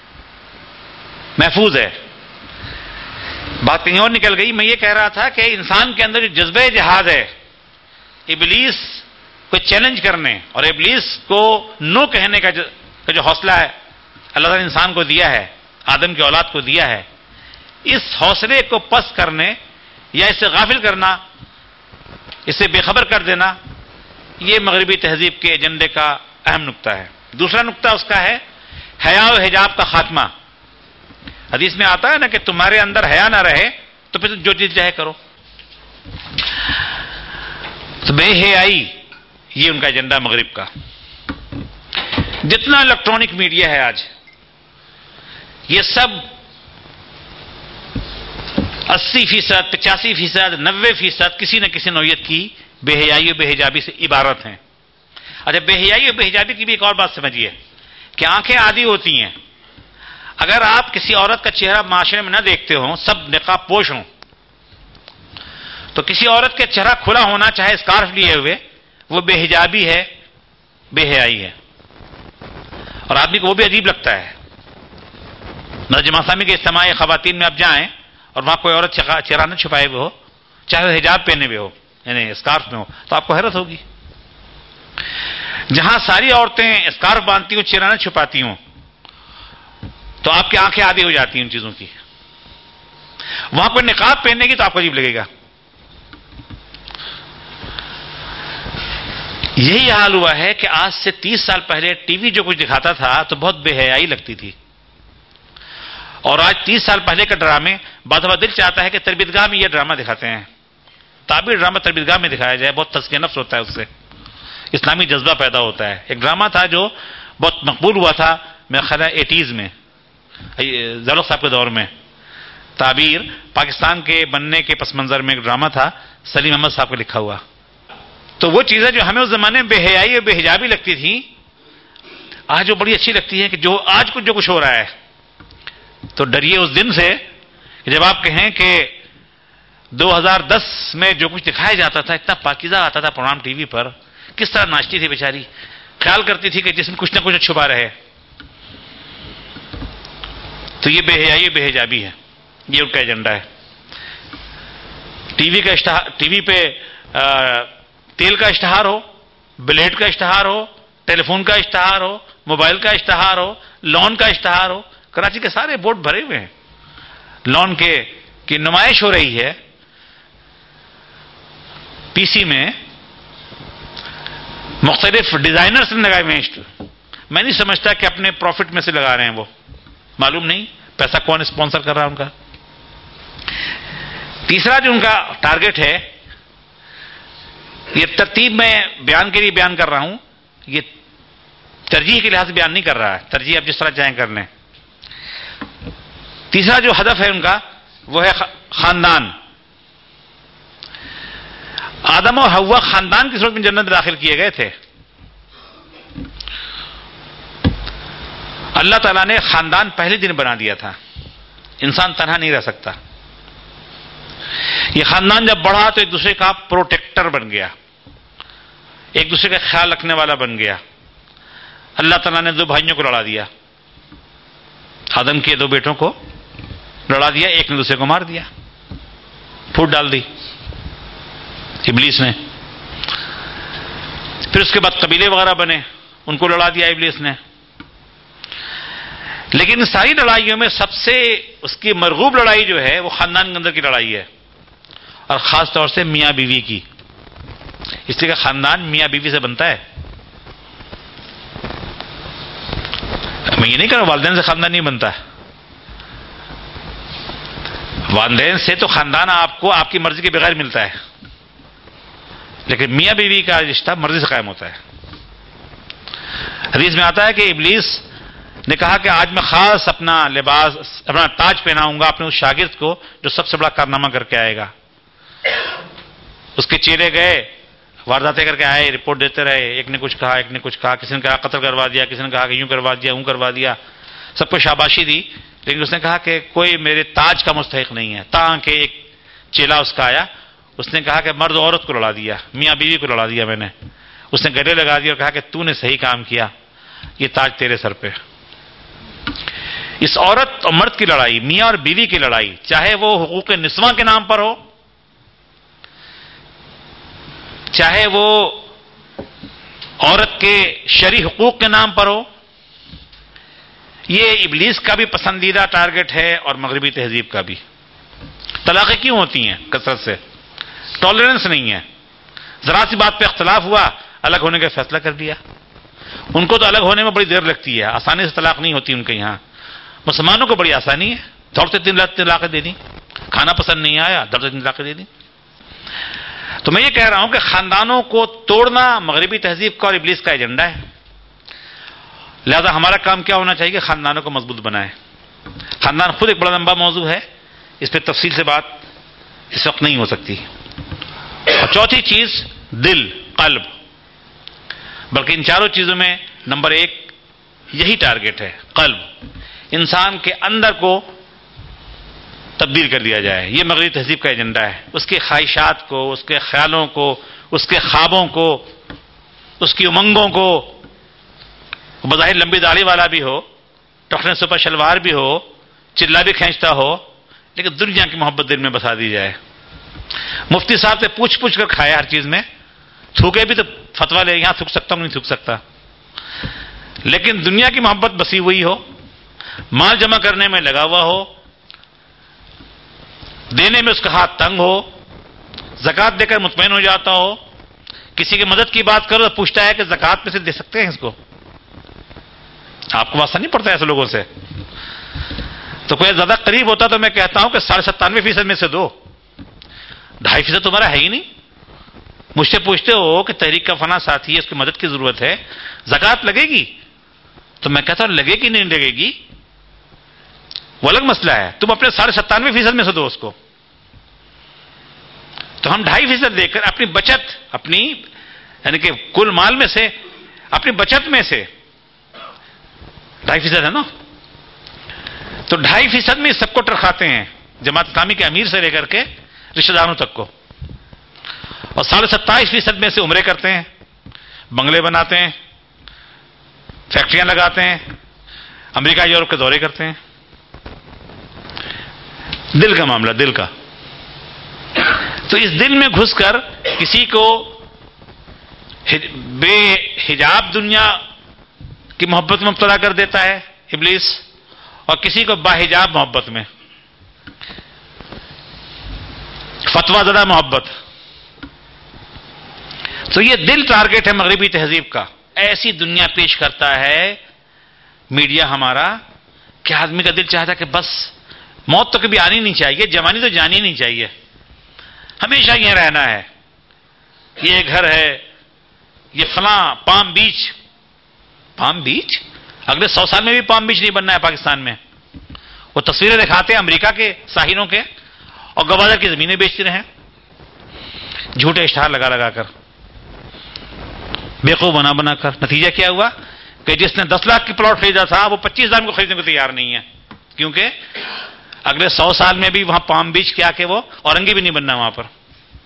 محفوظ ہے۔ بات کہیں اور نکل گئی۔ میں یہ کہہ رہا تھا کہ انسان کے اندر جو جذبہ جہاد ہے، ابلیس کو چیلنج کرنے اور ابلیس کو نو کہنے کا جو, کا جو حوصلہ ہے اللہ تعالیٰ نے انسان کو دیا ہے، آدم کی اولاد کو دیا ہے، اس حوصلے کو پست کرنے یا اس سے غافل کرنا، اس سے بے خبر کر دینا، یہ مغربی تہذیب کے ایجنڈے کا اہم نقطہ ہے۔ دوسرا نقطہ اس کا ہے حیا و حجاب کا خاتمہ۔ حدیث میں آتا ہے نا کہ تمہارے اندر حیا نہ رہے تو پھر جو چیز چاہے کرو۔ تو بے حیائی یہ ان کا ایجنڈا مغرب کا۔ جتنا الیکٹرانک میڈیا ہے آج، یہ سب اسی فیصد، پچاسی فیصد، نوے فیصد کسی نہ کسی نوعیت کی بے حیائی و بے حجابی سے عبارت ہیں۔ اچھا، بے حیائی و بے حجابی کی بھی ایک اور بات سمجھیے کہ آنکھیں عادی ہوتی ہیں۔ اگر آپ کسی عورت کا چہرہ معاشرے میں نہ دیکھتے ہوں، سب نقاب پوش ہوں، تو کسی عورت کا چہرہ کھلا ہونا، چاہے اسکارف لیے ہوئے، وہ بے حجابی ہے، بے حیائی ہے، اور آدمی کو وہ بھی عجیب لگتا ہے۔ جمع اسلامی کے اجتماع خواتین میں آپ جائیں اور وہاں کوئی عورت چہرہ نہ چھپائے ہوئے ہو، چاہے وہ حجاب پہنے ہوئے ہو، یعنی اسکارف میں ہو، تو آپ کو حیرت ہوگی۔ جہاں ساری عورتیں اسکارف باندھتی ہوں، چہرہ نہ چھپاتی ہوں، تو آپ کی آنکھیں عادی ہو جاتی ہیں ان چیزوں کی۔ وہاں کوئی نقاب پہننے کی تو آپ کو عجیب لگے گا۔ یہی حال ہوا ہے کہ آج سے تیس سال پہلے ٹی وی جو کچھ دکھاتا تھا تو بہت بے حیائی لگتی تھی، اور آج تیس سال پہلے کا ڈرامے بعض دفعہ دل چاہتا ہے کہ تربیت گاہ میں یہ ڈرامہ دکھاتے ہیں، تعبیر ڈرامہ تربیت گاہ میں دکھایا جائے، بہت تزکیہ نفس ہوتا ہے، اس سے اسلامی جذبہ پیدا ہوتا ہے۔ ایک ڈرامہ تھا جو بہت مقبول ہوا تھا میرا خیال ہے ایٹیز میں، ذالق صاحب کے دور میں، تعبیر پاکستان کے بننے کے پس منظر میں ایک ڈرامہ تھا، سلیم احمد صاحب کا لکھا ہوا۔ تو وہ چیزیں جو ہمیں اس زمانے میں بے حیائی اور بے حجابی لگتی تھی، آج وہ بڑی اچھی لگتی ہے کہ جو آج کچھ جو کچھ ہو رہا ہے، تو ڈریے اس دن سے کہ جب آپ کہیں کہ دو ہزار دس میں جو کچھ دکھایا جاتا تھا، اتنا پاکیزہ آتا تھا پروگرام ٹی وی پر، کس طرح ناچتی تھی بیچاری، خیال کرتی تھی کہ جس میں کچھ نہ کچھ چھپا رہے۔ تو یہ بے حیائی بے حجابی ہے، یہ ان کا ایجنڈا ہے۔ ٹی وی کا اشتہار، ٹی وی پہ تیل کا اشتہار ہو، بلیڈ کا اشتہار ہو، ٹیلی فون کا اشتہار ہو، موبائل کا اشتہار ہو، لون کا اشتہار ہو، کراچی کے سارے بورڈ بھرے ہوئے ہیں لون کے کی نمائش ہو رہی ہے پی سی میں، مختلف ڈیزائنرز نے لگائے ہوئے ہیں۔ میں نہیں سمجھتا کہ اپنے پروفٹ میں سے لگا رہے ہیں، وہ معلوم نہیں پیسہ کون اسپانسر کر رہا ہے ان کا۔ تیسرا جو ان کا ٹارگٹ ہے، یہ ترتیب میں بیان کے لیے بیان کر رہا ہوں، یہ ترجیح کے لحاظ سے بیان نہیں کر رہا ہے، ترجیح آپ جس طرح چاہیں کر لیں۔ تیسرا جو ہدف ہے ان کا وہ ہے خاندان۔ آدم و حوا خاندان کی صورت میں جنت میں داخل کیے گئے تھے۔ اللہ تعالیٰ نے خاندان پہلے دن بنا دیا تھا، انسان تنہا نہیں رہ سکتا۔ یہ خاندان جب بڑھا تو ایک دوسرے کا پروٹیکٹر بن گیا، ایک دوسرے کا خیال رکھنے والا بن گیا۔ اللہ تعالیٰ نے دو بھائیوں کو لڑا دیا، آدم کے دو بیٹوں کو لڑا دیا، ایک نے دوسرے کو مار دیا، پھوٹ ڈال دی ابلیس نے۔ پھر اس کے بعد قبیلے وغیرہ بنے، ان کو لڑا دیا ابلیس نے۔ لیکن ان ساری لڑائیوں میں سب سے اس کی مرغوب لڑائی جو ہے وہ خاندان کے اندر کی لڑائی ہے، اور خاص طور سے میاں بیوی کی، اس لیے کہ خاندان میاں بیوی سے بنتا ہے۔ میں یہ نہیں کہہ رہا والدین سے خاندان نہیں بنتا، والدین سے تو خاندان آپ کو آپ کی مرضی کے بغیر ملتا ہے، لیکن میاں بیوی کا رشتہ مرضی سے قائم ہوتا ہے۔ حدیث میں آتا ہے کہ ابلیس نے کہا کہ آج میں خاص اپنا لباس، اپنا تاج پہناؤں گا اپنے اس شاگرد کو جو سب سے بڑا کارنامہ کر کے آئے گا۔ اس کے چیلے گئے، وارداتیں کر کے آئے، رپورٹ دیتے رہے، ایک نے کچھ کہا، ایک نے کچھ کہا، کسی نے کہا قتل کروا دیا، کسی نے کہا کہ یوں کروا دیا، یوں کروا دیا، سب کو شاباشی دی، لیکن اس نے کہا کہ کوئی میرے تاج کا مستحق نہیں ہے۔ تاکہ ایک چیلا اس کا آیا، اس نے کہا کہ مرد عورت کو لڑا دیا، میاں بیوی کو لڑا دیا میں نے۔ اس نے گلے لگا دیا اور کہا کہ تو نے صحیح کام کیا، یہ تاج تیرے سر پہ۔ اس عورت اور مرد کی لڑائی، میاں اور بیوی کی لڑائی، چاہے وہ حقوق نسواں کے نام پر ہو، چاہے وہ عورت کے شرعی حقوق کے نام پر ہو، یہ ابلیس کا بھی پسندیدہ ٹارگٹ ہے اور مغربی تہذیب کا بھی۔ طلاقیں کیوں ہوتی ہیں کثرت سے؟ ٹالرنس نہیں ہے، ذرا سی بات پہ اختلاف ہوا، الگ ہونے کا فیصلہ کر دیا۔ ان کو تو الگ ہونے میں بڑی دیر لگتی ہے، آسانی سے طلاق نہیں ہوتی ان کے یہاں۔ مسلمانوں کو بڑی آسانی ہے، دوڑتے تین طلاقیں دے دیں، کھانا پسند نہیں آیا دوڑتے تین طلاقیں دے دیں۔ تو میں یہ کہہ رہا ہوں کہ خاندانوں کو توڑنا مغربی تہذیب کا اور ابلیس کا ایجنڈا ہے، لہذا ہمارا کام کیا ہونا چاہیے کہ خاندانوں کو مضبوط بنائیں۔ خاندان خود ایک بڑا لمبا موضوع ہے، اس پہ تفصیل سے بات اس وقت نہیں ہو سکتی۔ اور چوتھی چیز دل، قلب، بلکہ ان چاروں چیزوں میں نمبر ایک یہی ٹارگٹ ہے، قلب، انسان کے اندر کو تبدیل کر دیا جائے۔ یہ مغربی تہذیب کا ایجنڈا ہے، اس کے خواہشات کو، اس کے خیالوں کو، اس کے خوابوں کو، اس کی امنگوں کو، بظاہر لمبی داڑھی والا بھی ہو، ٹخنے سے اوپر شلوار بھی ہو، چلا بھی کھینچتا ہو، لیکن دنیا کی محبت دل میں بسا دی جائے۔ مفتی صاحب سے پوچھ پوچھ کر کھائے ہر چیز میں، تھوکے بھی تو فتوا لے، یہاں تھوک سکتا ہوں نہیں تھوک سکتا، لیکن دنیا کی محبت بسی ہوئی ہو، مال جمع کرنے میں لگا ہوا ہو، دینے میں اس کا ہاتھ تنگ ہو، زکوٰۃ دے کر مطمئن ہو جاتا ہو، کسی کی مدد کی بات کرو تو پوچھتا ہے کہ زکوٰۃ میں سے دے سکتے ہیں اس کو؟ آپ کو واسطہ نہیں پڑتا ایسے لوگوں سے؟ تو تو کوئی زیادہ قریب ہوتا تو میں کہتا ہوں کہ ساڑھے ستانوے فیصد میں سے دو، ڈھائی فیصد تمہارا ہے ہی نہیں. مجھ سے پوچھتے ہو کہ تحریک کا فلاں ساتھی ہے، اس کی مدد کی ضرورت ہے، زکوٰۃ لگے گی؟ تو میں کہتا ہوں لگے گی نہیں لگے گی وہ الگ مسئلہ ہے، تم اپنے ساڑھے ستانوے فیصد میں سے دو اس کو. تو ہم ڈھائی فیصد دے کر اپنی بچت، اپنی یعنی کہ کل مال میں سے اپنی بچت میں سے ڈھائی فیصد ہے نا، تو ڈھائی فیصد میں سب کو ٹرکھاتے ہیں، جماعت اسلامی کے امیر سے لے کر کے رشتہ داروں تک کو. اور ساڑھے ستائیس فیصد میں سے عمرے کرتے ہیں، بنگلے بناتے ہیں، فیکٹریاں لگاتے ہیں، امریکہ یورپ کے دورے کرتے ہیں. دل کا معاملہ، دل کا. تو اس دل میں گھس کر کسی کو بے حجاب دنیا کی محبت میں مبتلا کر دیتا ہے ابلیس، اور کسی کو باحجاب محبت میں، فتویٰ زدہ محبت. تو یہ دل ٹارگٹ ہے مغربی تہذیب کا. ایسی دنیا پیش کرتا ہے میڈیا ہمارا کہ آدمی کا دل چاہتا ہے کہ بس موت تو کبھی آنی نہیں چاہیے، جوانی تو جانی نہیں چاہیے، ہمیشہ یہ رہنا ہے، یہ گھر ہے، یہ فلاں پام بیچ. پام بیچ اگلے سو سال میں بھی پام بیچ نہیں بننا ہے پاکستان میں. وہ تصویریں دکھاتے ہیں امریکہ کے ساحلوں کے اور گوادر کی زمینیں بیچتے رہے جھوٹے اشتہار لگا لگا کر، بیوقوف بنا بنا کر. نتیجہ کیا ہوا کہ جس نے دس لاکھ کی پلاٹ خریدا تھا وہ پچیس ہزار کو خریدنے کو تیار نہیں ہے، کیونکہ اگلے سو سال میں بھی وہاں پام بیچ کیا کہ وہ اورنگی بھی نہیں بننا وہاں پر.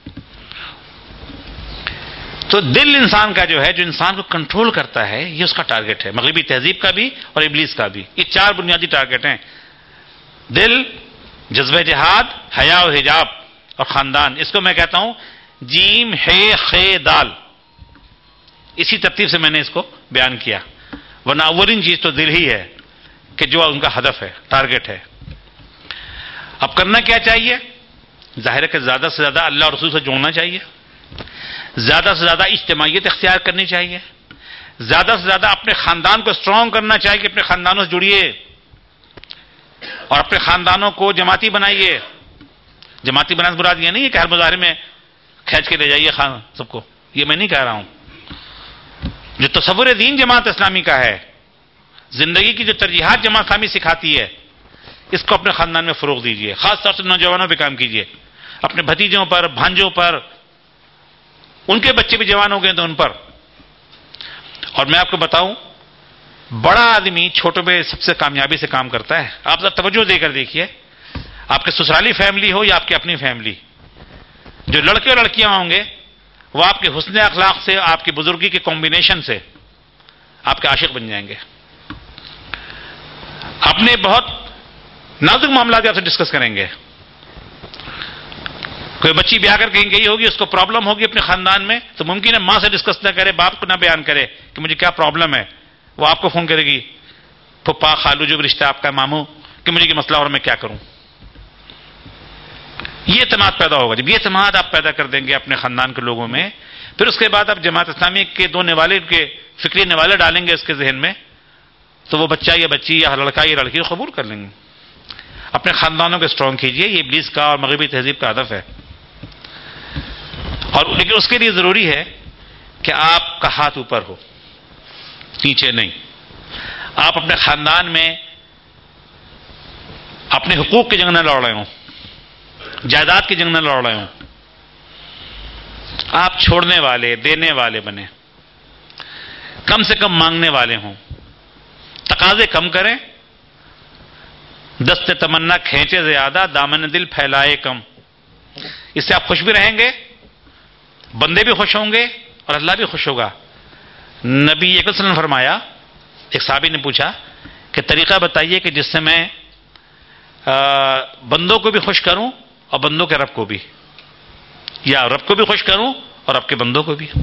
تو دل انسان کا جو ہے، جو انسان کو کنٹرول کرتا ہے، یہ اس کا ٹارگٹ ہے، مغربی تہذیب کا بھی اور ابلیس کا بھی. یہ چار بنیادی ٹارگٹ ہیں: دل، جذبہ جہاد، حیا و حجاب اور خاندان. اس کو میں کہتا ہوں جیم ہے خے دال. اسی ترتیب سے میں نے اس کو بیان کیا، ورنہ اولین چیز تو دل ہی ہے کہ جو ان کا ہدف ہے، ٹارگٹ ہے. اب کرنا کیا چاہیے؟ ظاہر ہے کہ زیادہ سے زیادہ اللہ اور رسول سے جوڑنا چاہیے، زیادہ سے زیادہ اجتماعیت اختیار کرنی چاہیے، زیادہ سے زیادہ اپنے خاندان کو اسٹرانگ کرنا چاہیے کہ اپنے خاندانوں سے جڑیے اور اپنے خاندانوں کو جماعتی بنائیے. جماعتی بنانے سے مراد یہ نہیں ہے کہ ہر مظاہرے میں کھینچ کے لے جائیے خان سب کو، یہ میں نہیں کہہ رہا ہوں. جو تصور دین جماعت اسلامی کا ہے، زندگی کی جو ترجیحات جماعت اسلامی سکھاتی ہے، اس کو اپنے خاندان میں فروغ دیجیے. خاص طور سے نوجوانوں پہ کام کیجیے، اپنے بھتیجوں پر، بھانجوں پر، ان کے بچے بھی جوان ہو گئے تو ان پر. اور میں آپ کو بتاؤں، بڑا آدمی چھوٹوں پہ سب سے کامیابی سے کام کرتا ہے. آپ ذرا توجہ دے کر دیکھیے، آپ کے سسرالی فیملی ہو یا آپ کی اپنی فیملی، جو لڑکے اور لڑکیاں ہوں گے وہ آپ کے حسن اخلاق سے، آپ کی بزرگی کے کمبینیشن سے آپ کے عاشق بن جائیں گے. اپنے بہت نازک معاملات آپ سے ڈسکس کریں گے. کوئی بچی بیاہ کر کہیں گئی ہوگی، اس کو پرابلم ہوگی اپنے خاندان میں، تو ممکن ہے ماں سے ڈسکس نہ کرے، باپ کو نہ بیان کرے کہ مجھے کیا پرابلم ہے. وہ آپ کو فون کرے گی، پھپھا، خالو، جو بھی رشتہ آپ کا، ماموں، کہ مجھے یہ مسئلہ اور میں کیا کروں. یہ اعتماد پیدا ہوگا. جب یہ اعتماد آپ پیدا کر دیں گے اپنے خاندان کے لوگوں میں، پھر اس کے بعد آپ جماعت اسلامی کے دو نوالے کے فکری نوالے ڈالیں گے اس کے ذہن میں، تو وہ بچہ یا بچی یا لڑکا یا لڑکی قبول کر لیں گے. اپنے خاندانوں کو اسٹرانگ کیجیے، یہ ابلیس کا اور مغربی تہذیب کا ہدف ہے. اور لیکن اس کے لیے ضروری ہے کہ آپ کا ہاتھ اوپر ہو، نیچے نہیں. آپ اپنے خاندان میں اپنے حقوق کی جنگ نہ لڑ رہے ہوں، جائیداد کی جنگ نہ لڑ رہے ہوں. آپ چھوڑنے والے، دینے والے بنے، کم سے کم مانگنے والے ہوں، تقاضے کم کریں، دست تمنا کھینچے زیادہ، دامن دل پھیلائے کم. اس سے آپ خوش بھی رہیں گے، بندے بھی خوش ہوں گے اور اللہ بھی خوش ہوگا. نبی صلی اللہ علیہ وسلم نے فرمایا، ایک صحابی نے پوچھا کہ طریقہ بتائیے کہ جس سے میں بندوں کو بھی خوش کروں اور بندوں کے رب کو بھی، یا رب کو بھی خوش کروں اور رب کے بندوں کو بھی.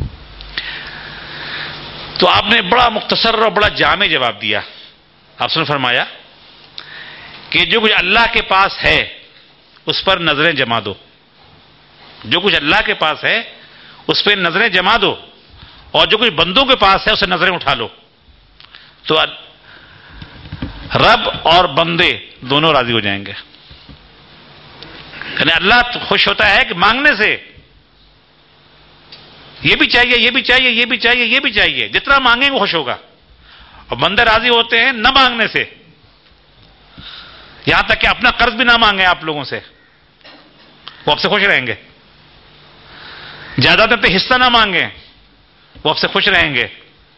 تو آپ نے بڑا مختصر اور بڑا جامع جواب دیا. آپ نے فرمایا کہ جو کچھ اللہ کے پاس ہے اس پر نظریں جما دو، جو کچھ اللہ کے پاس ہے اس پہ نظریں جما دو، اور جو کچھ بندوں کے پاس ہے اسے نظریں اٹھا لو. تو رب اور بندے دونوں راضی ہو جائیں گے. یعنی اللہ خوش ہوتا ہے کہ مانگنے سے، یہ بھی چاہیے یہ بھی چاہیے یہ بھی چاہیے یہ بھی چاہیے، جتنا مانگیں وہ خوش ہوگا. اور بندے راضی ہوتے ہیں نہ مانگنے سے، یہاں تک کہ اپنا قرض بھی نہ مانگیں آپ لوگوں سے، وہ آپ سے خوش رہیں گے. جائیداد پہ حصہ نہ مانگیں، وہ آپ سے خوش رہیں گے.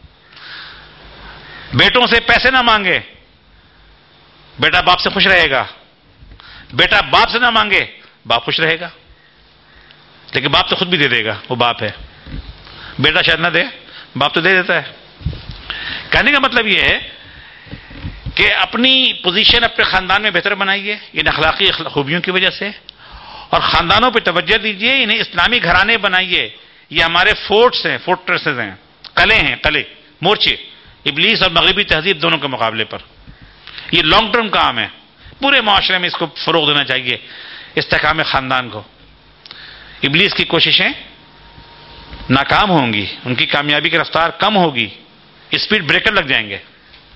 بیٹوں سے پیسے نہ مانگے، بیٹا باپ سے خوش رہے گا. بیٹا باپ سے نہ مانگے، باپ خوش رہے گا. لیکن باپ تو خود بھی دے دے گا، وہ باپ ہے. بیٹا شاید نہ دے، باپ تو دے دیتا ہے. کہنے کا مطلب یہ ہے کہ اپنی پوزیشن اپنے خاندان میں بہتر بنائیے ان اخلاقی خوبیوں کی وجہ سے، اور خاندانوں پہ توجہ دیجیے، انہیں اسلامی گھرانے بنائیے. یہ ہمارے فورٹس ہیں، فورٹریسز ہیں، قلعے ہیں، قلعے مورچے ابلیس اور مغربی تہذیب دونوں کے مقابلے پر. یہ لانگ ٹرم کام ہے، پورے معاشرے میں اس کو فروغ دینا چاہیے، استحکام خاندان کو. ابلیس کی کوششیں ناکام ہوں گی، ان کی کامیابی کی رفتار کم ہوگی، اسپیڈ بریکر لگ جائیں گے.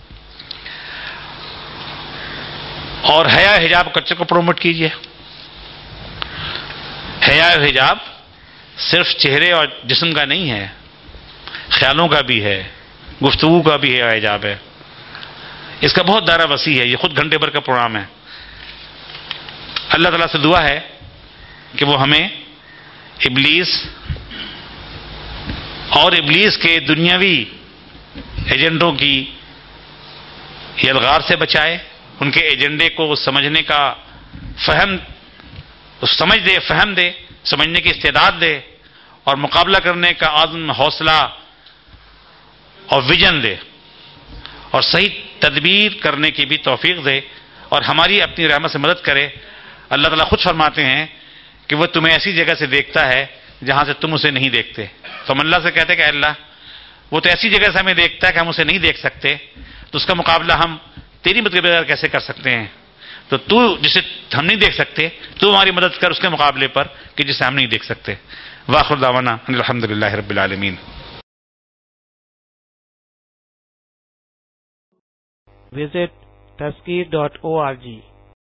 اور حیا حجاب کلچر کو پروموٹ کیجیے. حیا حجاب صرف چہرے اور جسم کا نہیں ہے، خیالوں کا بھی ہے، گفتگو کا بھی حیا حجاب ہے. اس کا بہت دائرہ وسیع ہے، یہ خود گھنٹے بھر کا پروگرام ہے. اللہ تعالیٰ سے دعا ہے کہ وہ ہمیں ابلیس اور ابلیس کے دنیاوی ایجنڈوں کی الغار سے بچائے، ان کے ایجنڈے کو سمجھنے کا فہم سمجھ دے فہم دے سمجھنے کی استعداد دے، اور مقابلہ کرنے کا عزم، حوصلہ اور ویژن دے، اور صحیح تدبیر کرنے کی بھی توفیق دے، اور ہماری اپنی رحمت سے مدد کرے. اللہ تعالیٰ خود فرماتے ہیں کہ وہ تمہیں ایسی جگہ سے دیکھتا ہے جہاں سے تم اسے نہیں دیکھتے. تو ہم اللہ سے کہتے کہ اے اللہ، وہ تو ایسی جگہ سے ہمیں دیکھتا ہے کہ ہم اسے نہیں دیکھ سکتے، تو اس کا مقابلہ ہم تیری مدد کے بغیر کیسے کر سکتے ہیں؟ تو تو جسے ہم نہیں دیکھ سکتے، تو ہماری مدد کر اس کے مقابلے پر کہ جسے ہم نہیں دیکھ سکتے. وآخر دعوانا ان الحمد للہ رب العالمین. Visit taskir dot org